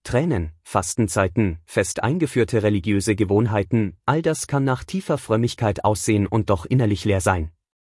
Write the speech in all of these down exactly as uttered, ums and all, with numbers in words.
Tränen, Fastenzeiten, fest eingeführte religiöse Gewohnheiten, all das kann nach tiefer Frömmigkeit aussehen und doch innerlich leer sein.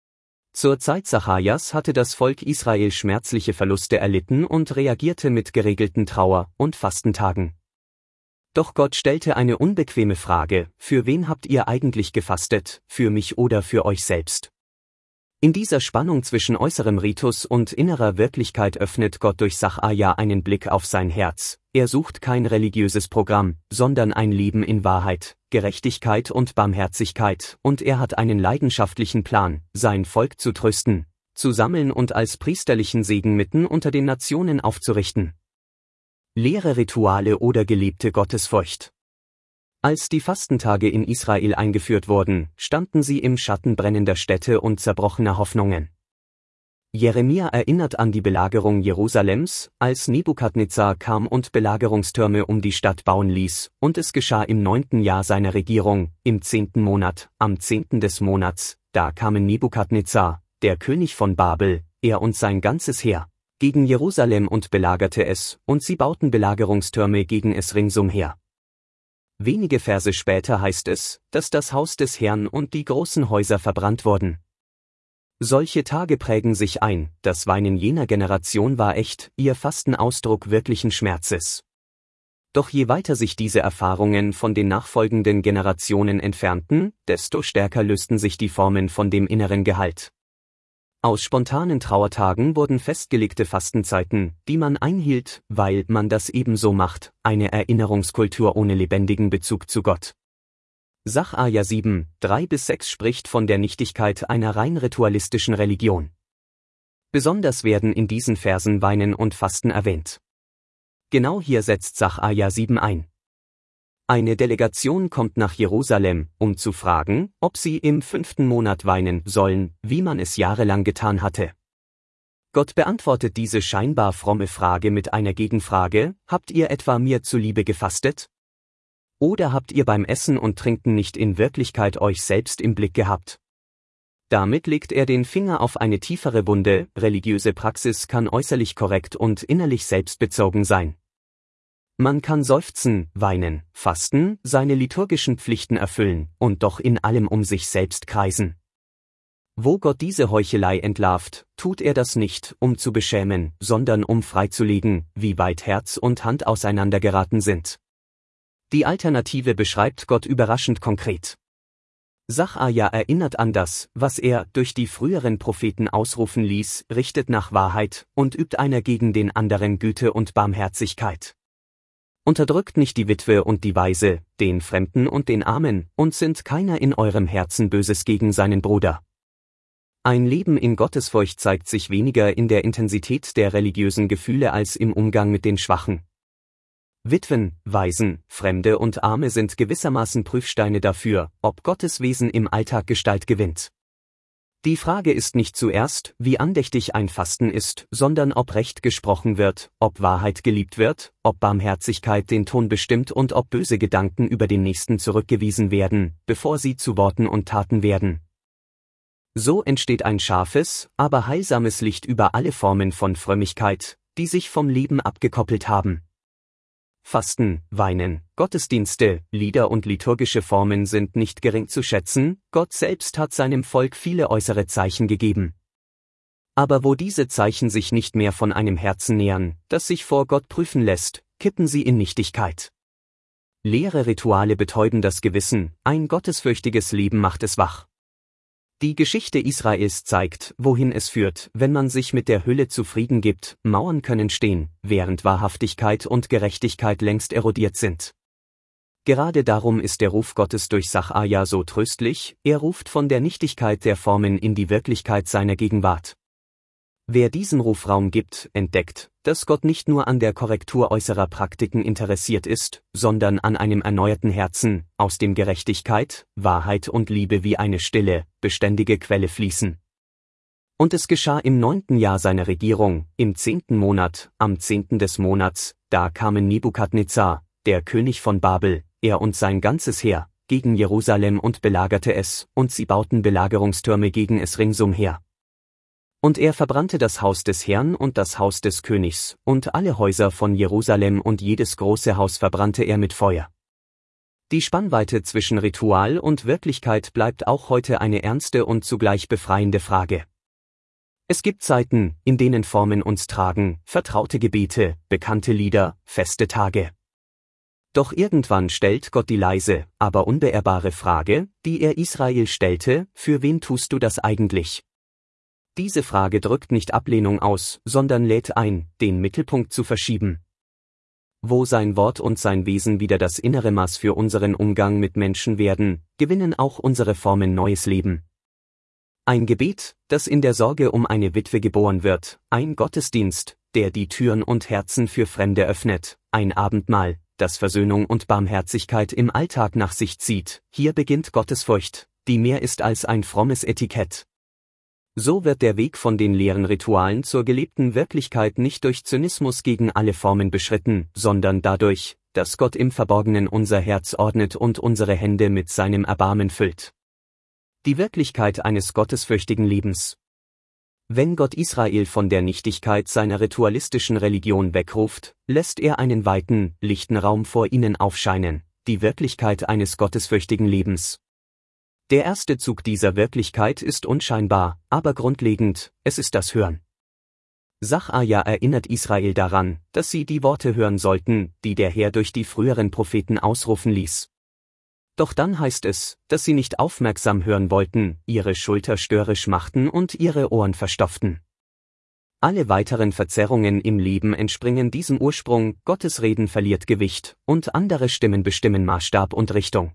Zur Zeit Sacharjas hatte das Volk Israel schmerzliche Verluste erlitten und reagierte mit geregelten Trauer- und Fastentagen. Doch Gott stellte eine unbequeme Frage: Für wen habt ihr eigentlich gefastet, für mich oder für euch selbst? In dieser Spannung zwischen äußerem Ritus und innerer Wirklichkeit öffnet Gott durch Sacharja einen Blick auf sein Herz. Er sucht kein religiöses Programm, sondern ein Leben in Wahrheit, Gerechtigkeit und Barmherzigkeit, und er hat einen leidenschaftlichen Plan, sein Volk zu trösten, zu sammeln und als priesterlichen Segen mitten unter den Nationen aufzurichten. Leere Rituale oder gelebte Gottesfurcht. Als die Fastentage in Israel eingeführt wurden, standen sie im Schatten brennender Städte und zerbrochener Hoffnungen. Jeremia erinnert an die Belagerung Jerusalems, als Nebukadnezar kam und Belagerungstürme um die Stadt bauen ließ, und es geschah im neunten Jahr seiner Regierung, im zehnten Monat, am zehnten des Monats, da kamen Nebukadnezar, der König von Babel, er und sein ganzes Heer, gegen Jerusalem und belagerte es, und sie bauten Belagerungstürme gegen es ringsumher. Wenige Verse später heißt es, dass das Haus des Herrn und die großen Häuser verbrannt wurden. Solche Tage prägen sich ein, das Weinen jener Generation war echt, ihr Fastenausdruck wirklichen Schmerzes. Doch je weiter sich diese Erfahrungen von den nachfolgenden Generationen entfernten, desto stärker lösten sich die Formen von dem inneren Gehalt. Aus spontanen Trauertagen wurden festgelegte Fastenzeiten, die man einhielt, weil man das ebenso macht, eine Erinnerungskultur ohne lebendigen Bezug zu Gott. Sacharja sieben, drei bis sechs spricht von der Nichtigkeit einer rein ritualistischen Religion. Besonders werden in diesen Versen Weinen und Fasten erwähnt. Genau hier setzt Sacharja sieben ein. Eine Delegation kommt nach Jerusalem, um zu fragen, ob sie im fünften Monat weinen sollen, wie man es jahrelang getan hatte. Gott beantwortet diese scheinbar fromme Frage mit einer Gegenfrage: Habt ihr etwa mir zuliebe gefastet? Oder habt ihr beim Essen und Trinken nicht in Wirklichkeit euch selbst im Blick gehabt? Damit legt er den Finger auf eine tiefere Wunde: Religiöse Praxis kann äußerlich korrekt und innerlich selbstbezogen sein. Man kann seufzen, weinen, fasten, seine liturgischen Pflichten erfüllen und doch in allem um sich selbst kreisen. Wo Gott diese Heuchelei entlarvt, tut er das nicht, um zu beschämen, sondern um freizulegen, wie weit Herz und Hand auseinandergeraten sind. Die Alternative beschreibt Gott überraschend konkret. Sacharja erinnert an das, was er durch die früheren Propheten ausrufen ließ: Richtet nach Wahrheit und übt einer gegen den anderen Güte und Barmherzigkeit. Unterdrückt nicht die Witwe und die Waise, den Fremden und den Armen, und sind keiner in eurem Herzen Böses gegen seinen Bruder. Ein Leben in Gottesfurcht zeigt sich weniger in der Intensität der religiösen Gefühle als im Umgang mit den Schwachen. Witwen, Waisen, Fremde und Arme sind gewissermaßen Prüfsteine dafür, ob Gottes Wesen im Alltag Gestalt gewinnt. Die Frage ist nicht zuerst, wie andächtig ein Fasten ist, sondern ob Recht gesprochen wird, ob Wahrheit geliebt wird, ob Barmherzigkeit den Ton bestimmt und ob böse Gedanken über den Nächsten zurückgewiesen werden, bevor sie zu Worten und Taten werden. So entsteht ein scharfes, aber heilsames Licht über alle Formen von Frömmigkeit, die sich vom Leben abgekoppelt haben. Fasten, Weinen, Gottesdienste, Lieder und liturgische Formen sind nicht gering zu schätzen, Gott selbst hat seinem Volk viele äußere Zeichen gegeben. Aber wo diese Zeichen sich nicht mehr von einem Herzen nähern, das sich vor Gott prüfen lässt, kippen sie in Nichtigkeit. Leere Rituale betäuben das Gewissen, ein gottesfürchtiges Leben macht es wach. Die Geschichte Israels zeigt, wohin es führt, wenn man sich mit der Hülle zufrieden gibt. Mauern können stehen, während Wahrhaftigkeit und Gerechtigkeit längst erodiert sind. Gerade darum ist der Ruf Gottes durch Sacharja so tröstlich: Er ruft von der Nichtigkeit der Formen in die Wirklichkeit seiner Gegenwart. Wer diesem Ruf Raum gibt, entdeckt, dass Gott nicht nur an der Korrektur äußerer Praktiken interessiert ist, sondern an einem erneuerten Herzen, aus dem Gerechtigkeit, Wahrheit und Liebe wie eine stille, beständige Quelle fließen. Und es geschah im neunten Jahr seiner Regierung, im zehnten Monat, am zehnten des Monats, da kamen Nebukadnezar, der König von Babel, er und sein ganzes Heer, gegen Jerusalem und belagerte es, und sie bauten Belagerungstürme gegen es ringsumher. Und er verbrannte das Haus des Herrn und das Haus des Königs, und alle Häuser von Jerusalem und jedes große Haus verbrannte er mit Feuer. Die Spannweite zwischen Ritual und Wirklichkeit bleibt auch heute eine ernste und zugleich befreiende Frage. Es gibt Zeiten, in denen Formen uns tragen, vertraute Gebete, bekannte Lieder, feste Tage. Doch irgendwann stellt Gott die leise, aber unbeirrbare Frage, die er Israel stellte: Für wen tust du das eigentlich? Diese Frage drückt nicht Ablehnung aus, sondern lädt ein, den Mittelpunkt zu verschieben. Wo sein Wort und sein Wesen wieder das innere Maß für unseren Umgang mit Menschen werden, gewinnen auch unsere Formen neues Leben. Ein Gebet, das in der Sorge um eine Witwe geboren wird, ein Gottesdienst, der die Türen und Herzen für Fremde öffnet, ein Abendmahl, das Versöhnung und Barmherzigkeit im Alltag nach sich zieht. Hier beginnt Gottesfurcht, die mehr ist als ein frommes Etikett. So wird der Weg von den leeren Ritualen zur gelebten Wirklichkeit nicht durch Zynismus gegen alle Formen beschritten, sondern dadurch, dass Gott im Verborgenen unser Herz ordnet und unsere Hände mit seinem Erbarmen füllt. Die Wirklichkeit eines gottesfürchtigen Lebens. Wenn Gott Israel von der Nichtigkeit seiner ritualistischen Religion wegruft, lässt er einen weiten, lichten Raum vor ihnen aufscheinen, die Wirklichkeit eines gottesfürchtigen Lebens. Der erste Zug dieser Wirklichkeit ist unscheinbar, aber grundlegend, es ist das Hören. Sacharja erinnert Israel daran, dass sie die Worte hören sollten, die der Herr durch die früheren Propheten ausrufen ließ. Doch dann heißt es, dass sie nicht aufmerksam hören wollten, ihre Schulter störrisch machten und ihre Ohren verstopften. Alle weiteren Verzerrungen im Leben entspringen diesem Ursprung: Gottes Reden verliert Gewicht, und andere Stimmen bestimmen Maßstab und Richtung.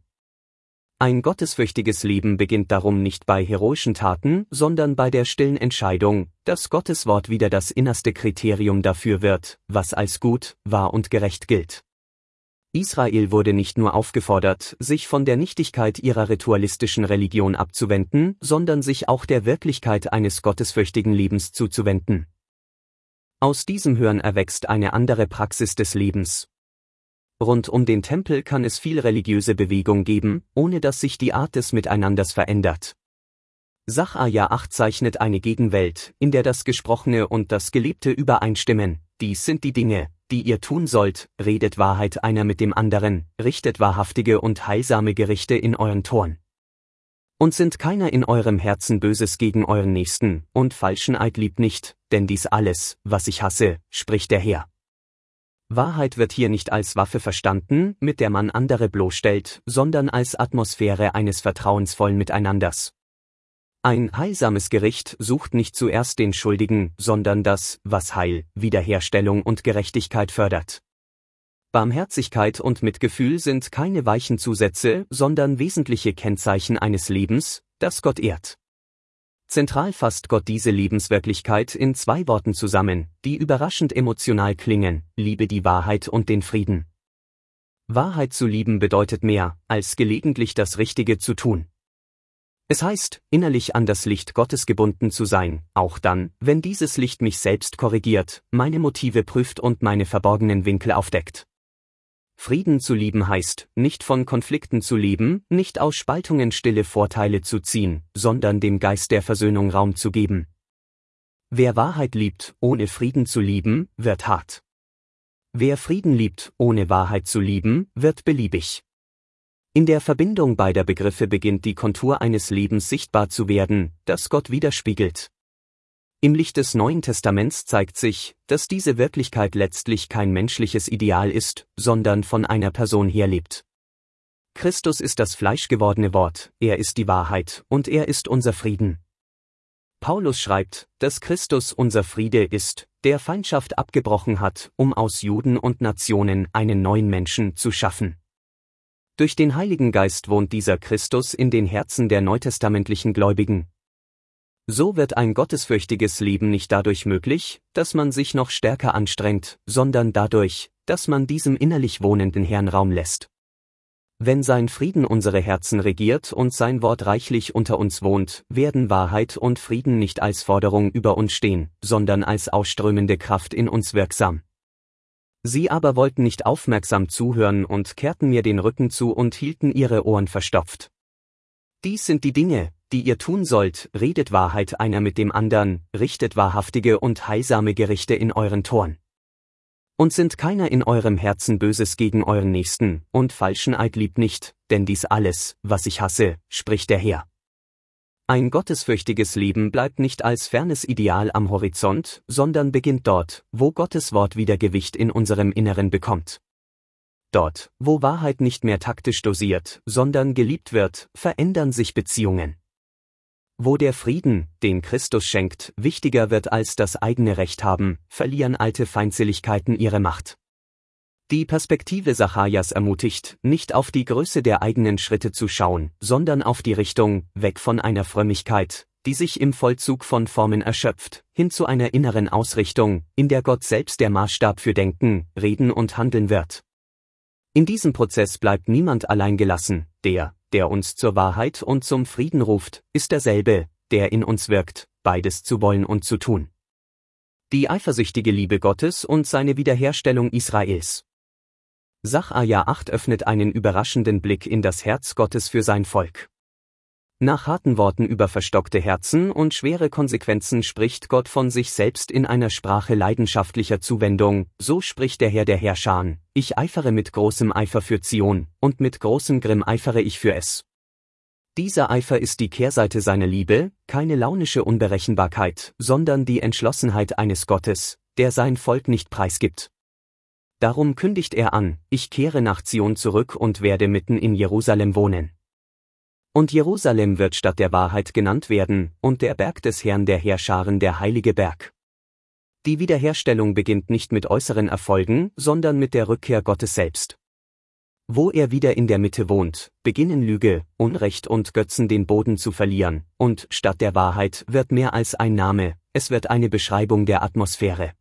Ein gottesfürchtiges Leben beginnt darum nicht bei heroischen Taten, sondern bei der stillen Entscheidung, dass Gottes Wort wieder das innerste Kriterium dafür wird, was als gut, wahr und gerecht gilt. Israel wurde nicht nur aufgefordert, sich von der Nichtigkeit ihrer ritualistischen Religion abzuwenden, sondern sich auch der Wirklichkeit eines gottesfürchtigen Lebens zuzuwenden. Aus diesem Hören erwächst eine andere Praxis des Lebens. Rund um den Tempel kann es viel religiöse Bewegung geben, ohne dass sich die Art des Miteinanders verändert. Sacharja acht zeichnet eine Gegenwelt, in der das Gesprochene und das Gelebte übereinstimmen. Dies sind die Dinge, die ihr tun sollt: Redet Wahrheit einer mit dem anderen, richtet wahrhaftige und heilsame Gerichte in euren Toren. Und sind keiner in eurem Herzen Böses gegen euren Nächsten, und falschen Eid liebt nicht, denn dies alles, was ich hasse, spricht der Herr. Wahrheit wird hier nicht als Waffe verstanden, mit der man andere bloßstellt, sondern als Atmosphäre eines vertrauensvollen Miteinanders. Ein heilsames Gericht sucht nicht zuerst den Schuldigen, sondern das, was Heil, Wiederherstellung und Gerechtigkeit fördert. Barmherzigkeit und Mitgefühl sind keine weichen Zusätze, sondern wesentliche Kennzeichen eines Lebens, das Gott ehrt. Zentral fasst Gott diese Lebenswirklichkeit in zwei Worten zusammen, die überraschend emotional klingen: Liebe die Wahrheit und den Frieden. Wahrheit zu lieben bedeutet mehr, als gelegentlich das Richtige zu tun. Es heißt, innerlich an das Licht Gottes gebunden zu sein, auch dann, wenn dieses Licht mich selbst korrigiert, meine Motive prüft und meine verborgenen Winkel aufdeckt. Frieden zu lieben heißt, nicht von Konflikten zu leben, nicht aus Spaltungen stille Vorteile zu ziehen, sondern dem Geist der Versöhnung Raum zu geben. Wer Wahrheit liebt, ohne Frieden zu lieben, wird hart. Wer Frieden liebt, ohne Wahrheit zu lieben, wird beliebig. In der Verbindung beider Begriffe beginnt die Kontur eines Lebens sichtbar zu werden, das Gott widerspiegelt. Im Licht des Neuen Testaments zeigt sich, dass diese Wirklichkeit letztlich kein menschliches Ideal ist, sondern von einer Person herlebt. Christus ist das fleischgewordene Wort, er ist die Wahrheit, und er ist unser Frieden. Paulus schreibt, dass Christus unser Friede ist, der Feindschaft abgebrochen hat, um aus Juden und Nationen einen neuen Menschen zu schaffen. Durch den Heiligen Geist wohnt dieser Christus in den Herzen der neutestamentlichen Gläubigen. So wird ein gottesfürchtiges Leben nicht dadurch möglich, dass man sich noch stärker anstrengt, sondern dadurch, dass man diesem innerlich wohnenden Herrn Raum lässt. Wenn sein Frieden unsere Herzen regiert und sein Wort reichlich unter uns wohnt, werden Wahrheit und Frieden nicht als Forderung über uns stehen, sondern als ausströmende Kraft in uns wirksam. Sie aber wollten nicht aufmerksam zuhören und kehrten mir den Rücken zu und hielten ihre Ohren verstopft. Dies sind die Dinge, die ihr tun sollt, redet Wahrheit einer mit dem andern, richtet wahrhaftige und heilsame Gerichte in euren Toren. Und sind keiner in eurem Herzen Böses gegen euren Nächsten, und falschen Eid liebt nicht, denn dies alles, was ich hasse, spricht der Herr. Ein gottesfürchtiges Leben bleibt nicht als fernes Ideal am Horizont, sondern beginnt dort, wo Gottes Wort wieder Gewicht in unserem Inneren bekommt. Dort, wo Wahrheit nicht mehr taktisch dosiert, sondern geliebt wird, verändern sich Beziehungen. Wo der Frieden, den Christus schenkt, wichtiger wird als das eigene Recht haben, verlieren alte Feindseligkeiten ihre Macht. Die Perspektive Sacharjas ermutigt, nicht auf die Größe der eigenen Schritte zu schauen, sondern auf die Richtung, weg von einer Frömmigkeit, die sich im Vollzug von Formen erschöpft, hin zu einer inneren Ausrichtung, in der Gott selbst der Maßstab für Denken, Reden und Handeln wird. In diesem Prozess bleibt niemand allein gelassen, der, der uns zur Wahrheit und zum Frieden ruft, ist derselbe, der in uns wirkt, beides zu wollen und zu tun. Die eifersüchtige Liebe Gottes und seine Wiederherstellung Israels. Sacharja acht öffnet einen überraschenden Blick in das Herz Gottes für sein Volk. Nach harten Worten über verstockte Herzen und schwere Konsequenzen spricht Gott von sich selbst in einer Sprache leidenschaftlicher Zuwendung, so spricht der Herr der Herrscher: Ich eifere mit großem Eifer für Zion, und mit großem Grimm eifere ich für es. Dieser Eifer ist die Kehrseite seiner Liebe, keine launische Unberechenbarkeit, sondern die Entschlossenheit eines Gottes, der sein Volk nicht preisgibt. Darum kündigt er an: Ich kehre nach Zion zurück und werde mitten in Jerusalem wohnen. Und Jerusalem wird Stadt der Wahrheit genannt werden, und der Berg des Herrn der Heerscharen der heilige Berg. Die Wiederherstellung beginnt nicht mit äußeren Erfolgen, sondern mit der Rückkehr Gottes selbst. Wo er wieder in der Mitte wohnt, beginnen Lüge, Unrecht und Götzen den Boden zu verlieren, und Stadt der Wahrheit wird mehr als ein Name, es wird eine Beschreibung der Atmosphäre.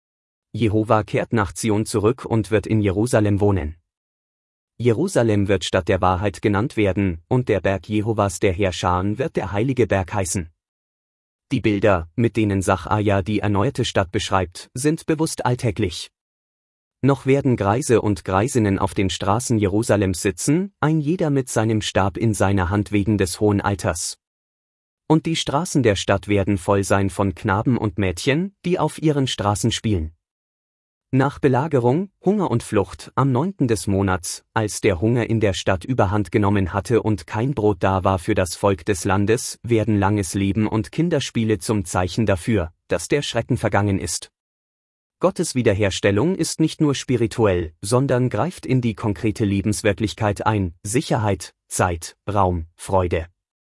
Jehova kehrt nach Zion zurück und wird in Jerusalem wohnen. Jerusalem wird Stadt der Wahrheit genannt werden, und der Berg Jehovas der Heerscharen wird der heilige Berg heißen. Die Bilder, mit denen Sacharja die erneuerte Stadt beschreibt, sind bewusst alltäglich. Noch werden Greise und Greisinnen auf den Straßen Jerusalems sitzen, ein jeder mit seinem Stab in seiner Hand wegen des hohen Alters. Und die Straßen der Stadt werden voll sein von Knaben und Mädchen, die auf ihren Straßen spielen. Nach Belagerung, Hunger und Flucht, am neunten des Monats, als der Hunger in der Stadt überhand genommen hatte und kein Brot da war für das Volk des Landes, werden langes Leben und Kinderspiele zum Zeichen dafür, dass der Schrecken vergangen ist. Gottes Wiederherstellung ist nicht nur spirituell, sondern greift in die konkrete Lebenswirklichkeit ein: Sicherheit, Zeit, Raum, Freude.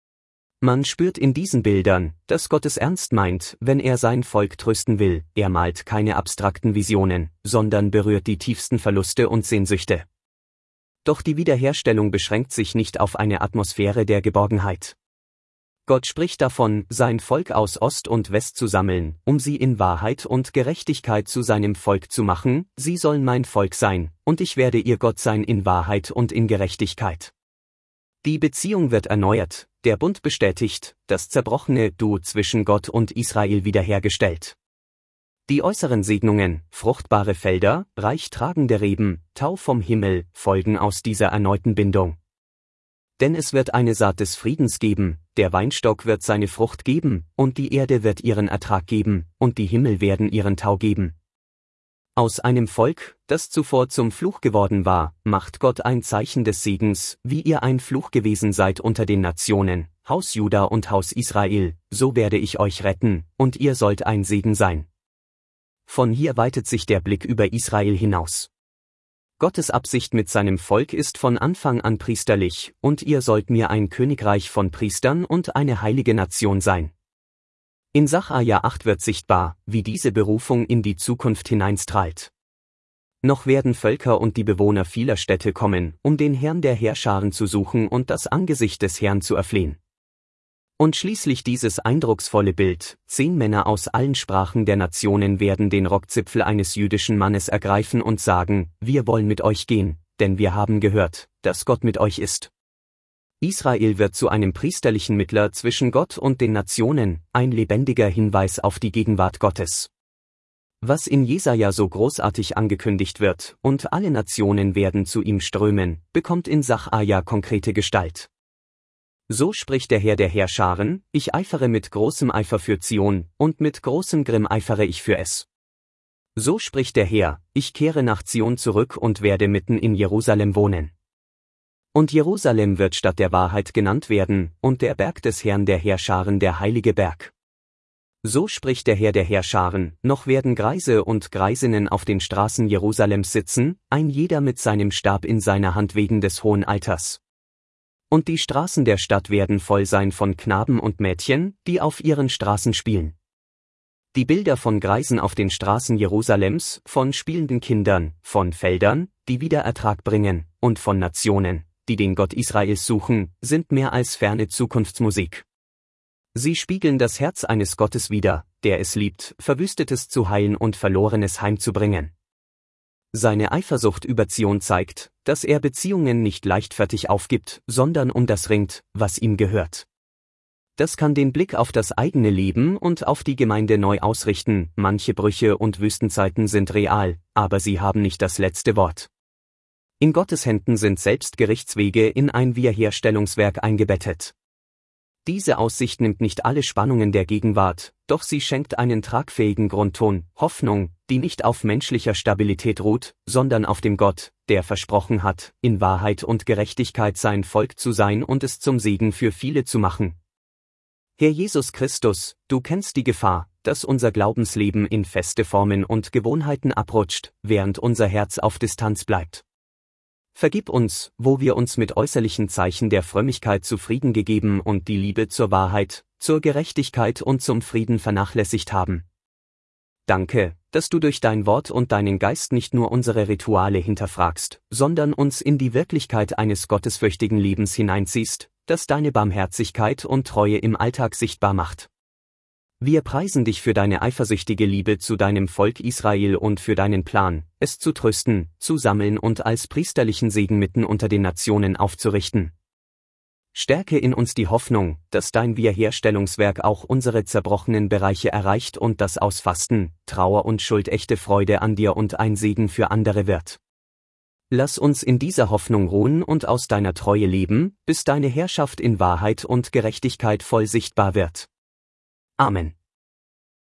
Man spürt in diesen Bildern, dass Gott es ernst meint, wenn er sein Volk trösten will. Er malt keine abstrakten Visionen, sondern berührt die tiefsten Verluste und Sehnsüchte. Doch die Wiederherstellung beschränkt sich nicht auf eine Atmosphäre der Geborgenheit. Gott spricht davon, sein Volk aus Ost und West zu sammeln, um sie in Wahrheit und Gerechtigkeit zu seinem Volk zu machen. Sie sollen mein Volk sein, und ich werde ihr Gott sein in Wahrheit und in Gerechtigkeit. Die Beziehung wird erneuert, der Bund bestätigt, das zerbrochene Du zwischen Gott und Israel wiederhergestellt. Die äußeren Segnungen, fruchtbare Felder, reich tragende Reben, Tau vom Himmel, folgen aus dieser erneuten Bindung. Denn es wird eine Saat des Friedens geben, der Weinstock wird seine Frucht geben, und die Erde wird ihren Ertrag geben, und die Himmel werden ihren Tau geben. Aus einem Volk, das zuvor zum Fluch geworden war, macht Gott ein Zeichen des Segens: Wie ihr ein Fluch gewesen seid unter den Nationen, Haus Juda und Haus Israel, so werde ich euch retten, und ihr sollt ein Segen sein. Von hier weitet sich der Blick über Israel hinaus. Gottes Absicht mit seinem Volk ist von Anfang an priesterlich: Und ihr sollt mir ein Königreich von Priestern und eine heilige Nation sein. In Sacharja acht wird sichtbar, wie diese Berufung in die Zukunft hineinstrahlt. Noch werden Völker und die Bewohner vieler Städte kommen, um den Herrn der Heerscharen zu suchen und das Angesicht des Herrn zu erflehen. Und schließlich dieses eindrucksvolle Bild: Zehn Männer aus allen Sprachen der Nationen werden den Rockzipfel eines jüdischen Mannes ergreifen und sagen: Wir wollen mit euch gehen, denn wir haben gehört, dass Gott mit euch ist. Israel wird zu einem priesterlichen Mittler zwischen Gott und den Nationen, ein lebendiger Hinweis auf die Gegenwart Gottes. Was in Jesaja so großartig angekündigt wird, und alle Nationen werden zu ihm strömen, bekommt in Sacharja konkrete Gestalt. So spricht der Herr der Heerscharen, ich eifere mit großem Eifer für Zion, und mit großem Grimm eifere ich für es. So spricht der Herr, ich kehre nach Zion zurück und werde mitten in Jerusalem wohnen. Und Jerusalem wird Stadt der Wahrheit genannt werden, und der Berg des Herrn der Heerscharen der heilige Berg. So spricht der Herr der Heerscharen, noch werden Greise und Greisinnen auf den Straßen Jerusalems sitzen, ein jeder mit seinem Stab in seiner Hand wegen des hohen Alters. Und die Straßen der Stadt werden voll sein von Knaben und Mädchen, die auf ihren Straßen spielen. Die Bilder von Greisen auf den Straßen Jerusalems, von spielenden Kindern, von Feldern, die wieder Ertrag bringen, und von Nationen, die den Gott Israels suchen, sind mehr als ferne Zukunftsmusik. Sie spiegeln das Herz eines Gottes wider, der es liebt, Verwüstetes zu heilen und Verlorenes heimzubringen. Seine Eifersucht über Zion zeigt, dass er Beziehungen nicht leichtfertig aufgibt, sondern um das ringt, was ihm gehört. Das kann den Blick auf das eigene Leben und auf die Gemeinde neu ausrichten, manche Brüche und Wüstenzeiten sind real, aber sie haben nicht das letzte Wort. In Gottes Händen sind selbst Gerichtswege in ein Wiederherstellungswerk eingebettet. Diese Aussicht nimmt nicht alle Spannungen der Gegenwart, doch sie schenkt einen tragfähigen Grundton, Hoffnung, die nicht auf menschlicher Stabilität ruht, sondern auf dem Gott, der versprochen hat, in Wahrheit und Gerechtigkeit sein Volk zu sein und es zum Segen für viele zu machen. Herr Jesus Christus, du kennst die Gefahr, dass unser Glaubensleben in feste Formen und Gewohnheiten abrutscht, während unser Herz auf Distanz bleibt. Vergib uns, wo wir uns mit äußerlichen Zeichen der Frömmigkeit zufrieden gegeben und die Liebe zur Wahrheit, zur Gerechtigkeit und zum Frieden vernachlässigt haben. Danke, dass du durch dein Wort und deinen Geist nicht nur unsere Rituale hinterfragst, sondern uns in die Wirklichkeit eines gottesfürchtigen Lebens hineinziehst, das deine Barmherzigkeit und Treue im Alltag sichtbar macht. Wir preisen dich für deine eifersüchtige Liebe zu deinem Volk Israel und für deinen Plan, es zu trösten, zu sammeln und als priesterlichen Segen mitten unter den Nationen aufzurichten. Stärke in uns die Hoffnung, dass dein Wiederherstellungswerk auch unsere zerbrochenen Bereiche erreicht und dass aus Fasten, Trauer und Schuld echte Freude an dir und ein Segen für andere wird. Lass uns in dieser Hoffnung ruhen und aus deiner Treue leben, bis deine Herrschaft in Wahrheit und Gerechtigkeit voll sichtbar wird. Amen.